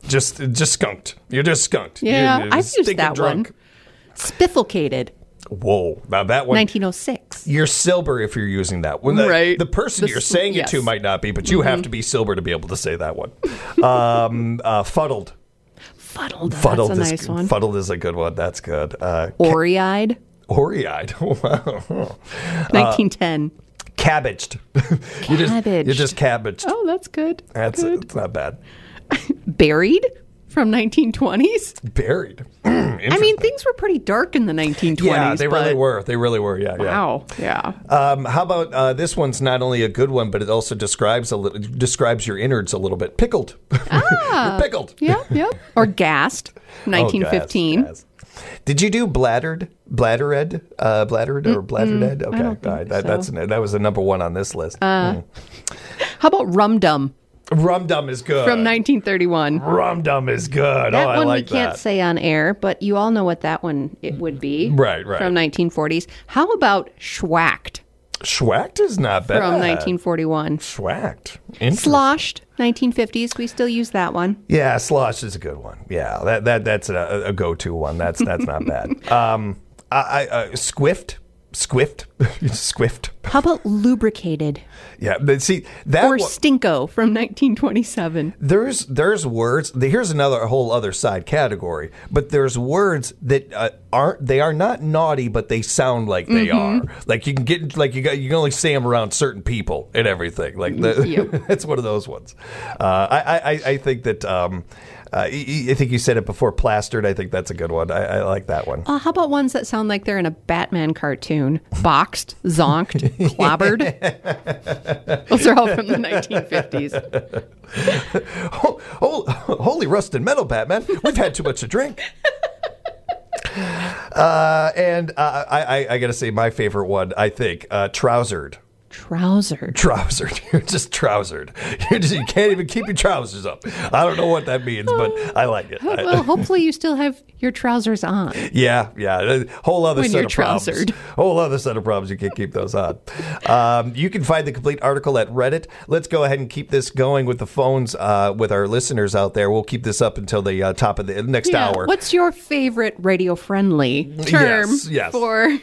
Just just skunked. You're just skunked. Yeah, You're, you're I've used stinking that drunk. one. Spifflecated, Whoa. Now that one. nineteen oh six. You're sober if you're using that one. The, Right. The person The you're s- saying yes. it to might not be, but you Mm-hmm. have to be sober to be able to say that one. Um, uh, fuddled. Fuddled. Fuddled That's a is nice one. fuddled is a good one. That's good. Uh, Ori-eyed, Ori-eyed. Wow. nineteen ten. Cabbaged. you're just you're Cabbaged. just cabbaged. Oh, that's good. That's good. it. It's not bad. Buried from nineteen twenties. Buried. I mean, things were pretty dark in the nineteen twenties. Yeah, they really but- were. They really were. Yeah, yeah. Wow. Yeah. Um, how about uh, this one's not only a good one, but it also describes a little, describes your innards a little bit. Pickled. Ah. You're pickled. Yeah. Yeah. Or gassed. nineteen fifteen. Oh, gas, gas. Did you do bladdered, bladdered, uh, bladdered or bladdered? Okay, don't all think right. That, so. that's that was the number one on this list. How about Rum Dum Rum Dum is good. from nineteen thirty-one? Rum Dum is good. That oh, I one like we can't that. say on air, but you all know what that one it would be. Right, right. From nineteen forties. How about Schwacked Schwacked is not bad. from nineteen forty-one? Schwacked. Interesting. Sloshed, nineteen fifties. We still use that one. Yeah, slosh is a good one. Yeah, that that that's a, a go-to one. That's that's not bad. Um, I, I uh, squiffed, squiffed, squiffed. How about Lubricated Yeah, but see that or one- Stinko from nineteen twenty-seven? there's there's words. Here's another whole other side category. But there's words that uh, aren't. They are not naughty, but they sound like they Mm-hmm. are. Like you can get like you got you can only say them around certain people and everything. Like the, Yep. that's one of those ones. Uh, I, I I think that. Um, uh, I I think you said it before. Plastered. I think that's a good one. I, I like that one. Uh, how about ones that sound like they're in a Batman cartoon? Boxed, zonked, clobbered. Those are all from the nineteen fifties. Oh, oh, holy rusted metal, Batman. We've had too much to drink. Uh, and uh, I, I, I got to say, my favorite one, I think, uh, trousered. Trousered. Trousered. You're just trousered. You're just, you can't even keep your trousers up. I don't know what that means, but I like it. I- Well, hopefully you still have your trousers on. yeah, yeah. A whole other When set you're of problems. trousered. Whole other set of problems. You can't keep those on. Um, you can find the complete article at Reddit. Let's go ahead and keep this going with the phones uh, with our listeners out there. We'll keep this up until the uh, top of the next Yeah. hour. What's your favorite radio-friendly term Yes, yes. for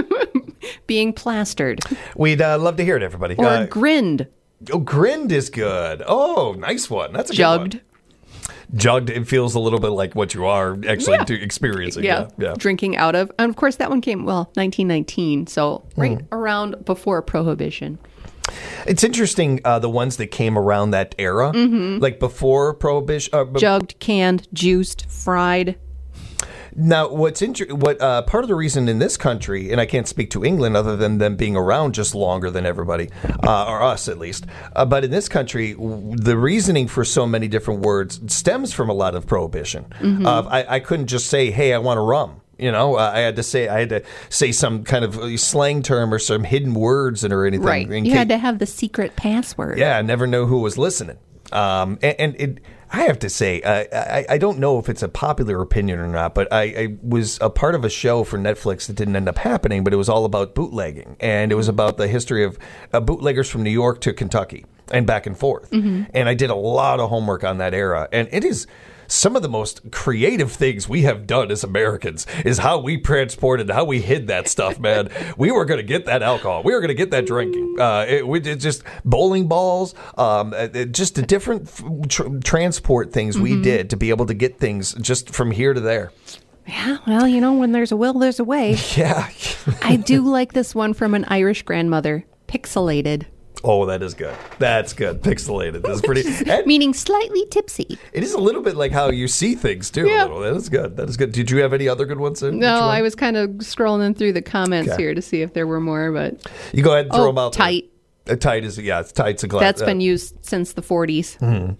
being plastered We'd uh, love to hear it, everybody. or Uh, grinned, oh, grinned is good. Oh, nice one. That's a good one. jugged? Jugged. It feels a little bit like what you are actually Yeah. to experiencing. Yeah. Yeah, yeah. Drinking out of. And of course, that one came, well, nineteen nineteen. So right Hmm. around before Prohibition. It's interesting uh, the ones that came around that era, like before Prohibition. Uh, b- Jugged, canned, juiced, fried. Now, what's inter- what uh, part of the reason in this country, and I can't speak to England other than them being around just longer than everybody, uh, or us at least, uh, but in this country, w- the reasoning for so many different words stems from a lot of prohibition. Uh, I, I couldn't just say, "Hey, I want a rum." You know, uh, I had to say I had to say some kind of slang term or some hidden words or anything. Right. in You ca- had to have the secret password. Yeah, I never know who was listening. Um, and, and it, I have to say, uh, I, I don't know if it's a popular opinion or not, but I, I was a part of a show for Netflix that didn't end up happening, but it was all about bootlegging. And it was about the history of uh, bootleggers from New York to Kentucky and back and forth. And I did a lot of homework on that era. And it is some of the most creative things we have done as Americans is how we transported, how we hid that stuff, man. We were going to get that alcohol. We were going to get that drinking. Uh, it, we did just bowling balls, um, it, just the different f- tr- transport things we did to be able to get things just from here to there. Yeah, well, you know, when there's a will, there's a way. Yeah. I do like this one from an Irish grandmother. Pixelated. Oh, that is good. That's good. Pixelated. That's pretty. and Meaning slightly tipsy. it is a little bit like how you see things too. Yeah. A little. That is good. That is good. Did you have any other good ones? That No, you, I was kind of scrolling through the comments Okay. here to see if there were more, but you go ahead and throw oh, them out. there. tight. Uh, tight is yeah. It's tight's a glass. That's uh, been used since the forties.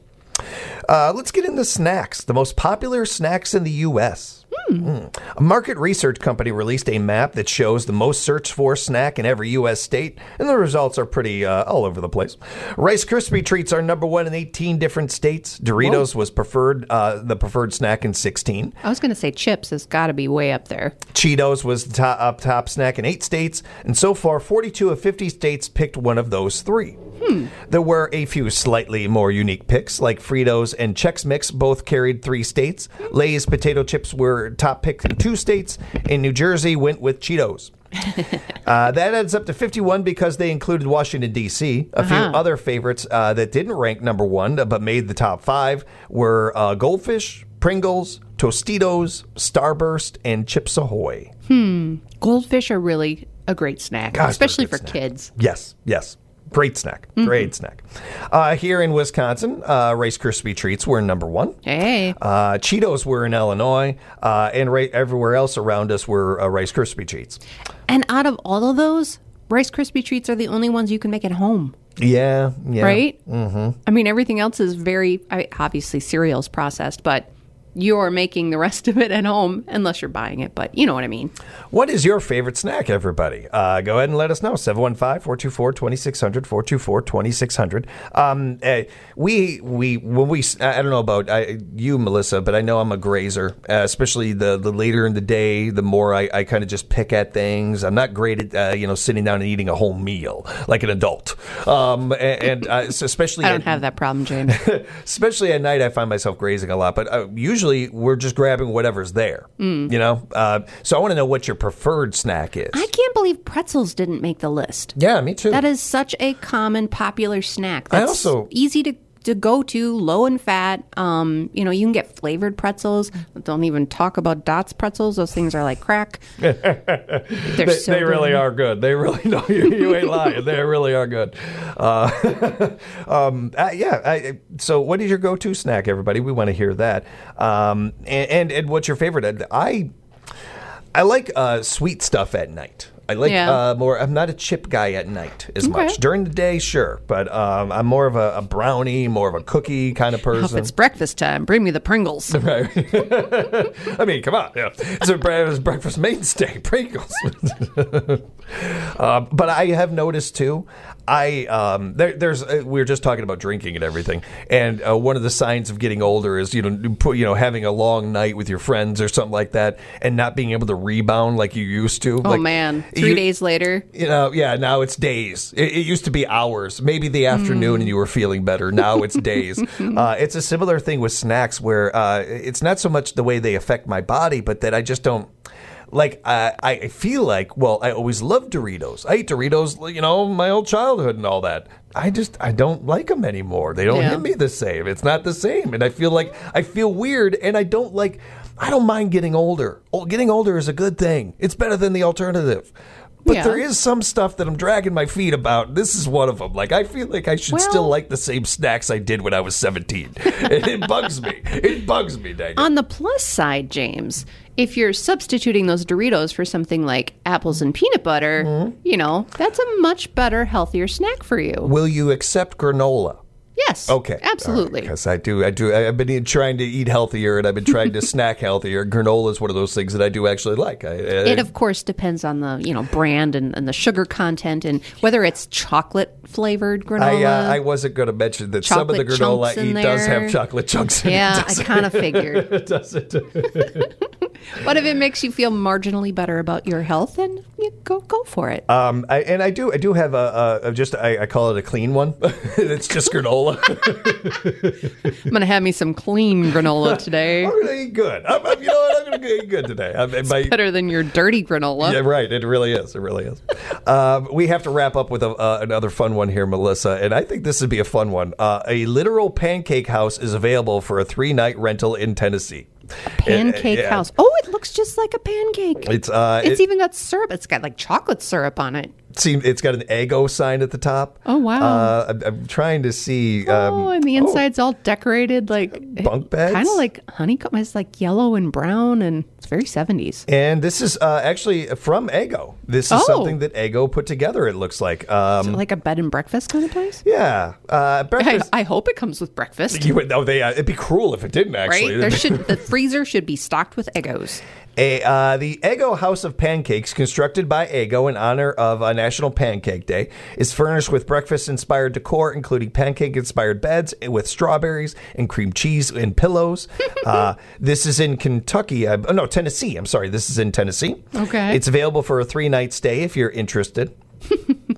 Uh, let's get into snacks. The most popular snacks in the U S Mm. A market research company released a map that shows the most searched for snack in every U S state, and the results are pretty uh, all over the place. Rice Krispie treats are number one in eighteen different states. Doritos was preferred, uh, the preferred snack in sixteen. I was going to say chips has got to be way up there. Cheetos was the top, up top snack in eight states, and so far, forty-two of fifty states picked one of those three. Hmm. There were a few slightly more unique picks, like Fritos and Chex Mix both carried three states. Lay's potato chips were top picked in two states, and New Jersey went with Cheetos. uh, that adds up to fifty-one because they included Washington, D C. A few Uh-huh. other favorites uh, that didn't rank number one but made the top five were uh, Goldfish, Pringles, Tostitos, Starburst, and Chips Ahoy. Goldfish are really a great snack, Gosh, they're a especially good for snack. kids. Yes, yes. Great snack. Great snack. Uh, here in Wisconsin, uh, Rice Krispie Treats were number one. Hey. Uh, Cheetos were in Illinois, uh, and right everywhere else around us were uh, Rice Krispie Treats. And out of all of those, Rice Krispie Treats are the only ones you can make at home, Yeah, yeah. right? Mm-hmm. I mean, everything else is very, I, obviously cereal's processed, but you're making the rest of it at home unless you're buying it, but you know what I mean. What is your favorite snack, everybody? Uh, go ahead and let us know. seven one five, four two four, two six zero zero, four two four, two six zero zero. Um, uh, we, we, when we, I don't know about I, you, Melissa, but I know I'm a grazer, uh, especially the, the later in the day, the more I, I kind of just pick at things. I'm not great at, uh, you know, sitting down and eating a whole meal like an adult. Um, and and uh, so especially, I don't at, have that problem, James. especially at night, I find myself grazing a lot, but uh, usually we're just grabbing whatever's there, you know? Uh, so I want to know what your preferred snack is. I can't believe pretzels didn't make the list. Yeah, me too. That is such a common, popular snack. That's I also- easy to, to go to, low in fat. Um, you know, you can get flavored pretzels. Don't even talk about Dots pretzels. Those things are like crack. They're they, so they good. really are good. They really know you, you ain't lying. They really are good. Uh, um, uh, yeah. I, so, what is your go-to snack, everybody? We want to hear that. Um, and, and and what's your favorite? I I like uh, sweet stuff at night. I like Yeah. uh, more. I'm not a chip guy at night as Okay. much. During the day, sure, but um, I'm more of a, a brownie, more of a cookie kind of If person. it's breakfast time, bring me the Pringles. Right. I mean, come on. Yeah. It's a bre- it's breakfast mainstay, Pringles. uh, but I have noticed too. I um, there, there's uh, we were just talking about drinking and everything, and uh, one of the signs of getting older is you know put, you know having a long night with your friends or something like that, and not being able to rebound like you used to. Oh, like, man. Three you- days later. You know, yeah, now it's days. It, it used to be hours, maybe the afternoon, and you were feeling better. Now it's days. uh, it's a similar thing with snacks where uh, it's not so much the way they affect my body, but that I just don't. Like, uh, I feel like, well, I always loved Doritos. I ate Doritos, you know, my old childhood and all that. I just, I don't like them anymore. They don't Yeah. hit me the same. It's not the same. And I feel like, I feel weird, and I don't like, I don't mind getting older. Oh, getting older is a good thing. It's better than the alternative. But Yeah. there is some stuff that I'm dragging my feet about. This is one of them. Like, I feel like I should Well- still like the same snacks I did when I was seventeen. And it bugs me. It bugs me, dang it. On the plus side, James, if you're substituting those Doritos for something like apples and peanut butter, Mm-hmm. you know, that's a much better, healthier snack for you. Will you accept granola? Yes. Okay, Absolutely. Because I do, I do. I've been eat- trying to eat healthier, and I've been trying to snack healthier. Granola is one of those things that I do actually like. I, I, It, of course, depends on the, you know, brand and, and the sugar content and whether it's chocolate flavored granola. I, uh, I wasn't going to mention that some of the Chocolate granola I chunks in eat does there. have chocolate chunks in yeah, it. I doesn't kind of figured. it? Does it? But if it makes you feel marginally better about your health, then you go go for it. Um, I, and I do, I do have a, a, a just, I, I call it a clean one. It's just granola. I'm going to have me some clean granola today. I'm gonna eat good. I'm, I'm- you know what? I'm gonna eat good today. I'm, it might- Better than your dirty granola. Yeah, right. It really is. It really is. Um, we have to wrap up with a, uh, another fun one here, Melissa, and I think this would be a fun one. Uh, a literal pancake house is available for a three-night rental in Tennessee. Pancake Uh, yeah. house. Oh, it looks just like a pancake. It's uh, It's it even got syrup. It's got like chocolate syrup on it. seems it's got an Eggo sign at the top. Oh, wow. Uh, I'm, I'm trying to see. Um, oh, and the inside's all decorated like Bunk beds? Kind of like honeycomb. It's like yellow and brown, and it's very seventies. And this is uh, actually from Eggo. This is Oh. something that Eggo put together. It looks like. Um, Like a bed and breakfast kind of place. yeah, uh, I, breakfast. I hope it comes with breakfast. You would know they. Uh, it'd be cruel if it didn't. Right? Actually, There should the freezer should be stocked with Eggos. A, uh, the Eggo House of Pancakes, constructed by Eggo in honor of uh, National Pancake Day, is furnished with breakfast-inspired decor, including pancake-inspired beds with strawberries and cream cheese and pillows. uh, this is in Kentucky. Uh, oh, no, Tennessee. I'm sorry. This is in Tennessee. Okay. It's available for a three-night stay if you're interested.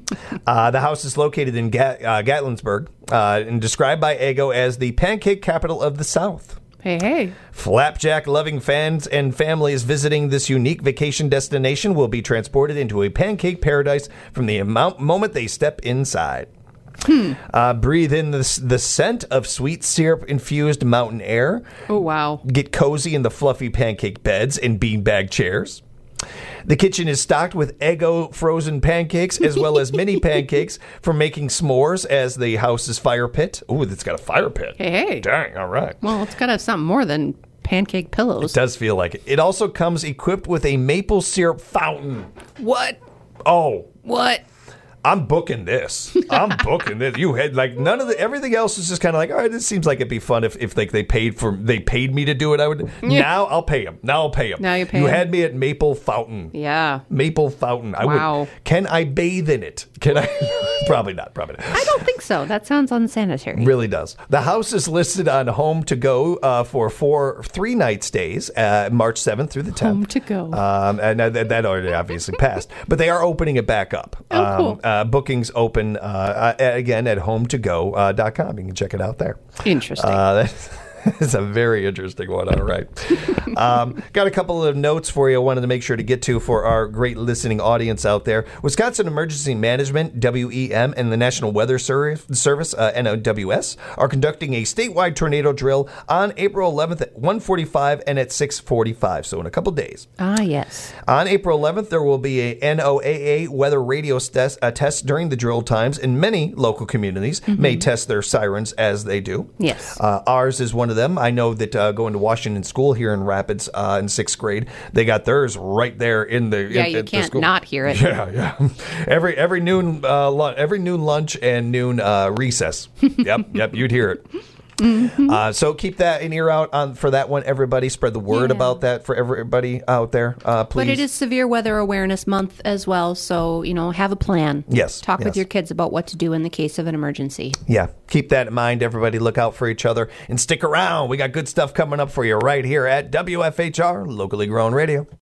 Uh, the house is located in Gat- uh, Gatlinburg uh, and described by Eggo as the pancake capital of the South. Hey, hey. Flapjack-loving fans and families visiting this unique vacation destination will be transported into a pancake paradise from the amount, moment they step inside. Hmm. Uh, breathe in the, the scent of sweet syrup-infused mountain air. Oh, wow. Get cozy in the fluffy pancake beds and beanbag chairs. The kitchen is stocked with Eggo frozen pancakes as well as mini pancakes for making s'mores as the house's fire pit. Ooh, it's got a fire pit. Hey, hey. Dang, all right. Well, it's got to have something more than pancake pillows. It does feel like it. It also comes equipped with a maple syrup fountain. What? Oh. What? I'm booking this. I'm booking this. You had like none of the everything else is just kind of like, all right, this seems like it'd be fun if, if like they paid for they paid me to do it. I would Yeah. now I'll pay them. Now I'll pay them. Now you pay You 'em. had me at Maple Fountain. Yeah. Maple Fountain. I Wow. would. Can I bathe in it? Can I? Probably not. Probably not. I don't think so. That sounds unsanitary. Really does. The house is listed on Home to Go uh, for four three night stays, uh, March seventh through the tenth. Home to Go. Um, and that, that already obviously passed, but they are opening it back up. Oh, cool. Um, uh, bookings open uh, uh, again at home to go dot com. You can check it out there. Interesting. Uh, that's, it's a very interesting one. All right. Um, got a couple of notes for you I wanted to make sure to get to for our great listening audience out there. Wisconsin Emergency Management, W E M, and the National Weather Sur- Service, uh, N O W S, are conducting a statewide tornado drill on April eleventh at one forty-five and at six forty-five, so in a couple days. ah, yes. On April eleventh, there will be a N O A A weather radio test, uh, test during the drill times, and many local communities Mm-hmm. may test their sirens as they do. Yes. Uh, ours is one of them. I know that uh, going to Washington School here in Rapids uh, in sixth grade, they got theirs right there in the Yeah, in, you at the can't school. not hear it. Yeah, yeah. Every every noon uh, lu- every noon lunch and noon uh, recess. Yep, yep. You'd hear it. Mm-hmm. Uh, so keep that an ear out on for that one. Everybody, spread the word Yeah. about that for everybody out there, uh, please. But it is Severe Weather Awareness Month as well, so, you know, have a plan. Yes, Talk yes. with your kids about what to do in the case of an emergency. Yeah, keep that in mind. Everybody, look out for each other and stick around. We got good stuff coming up for you right here at W F H R, locally grown radio.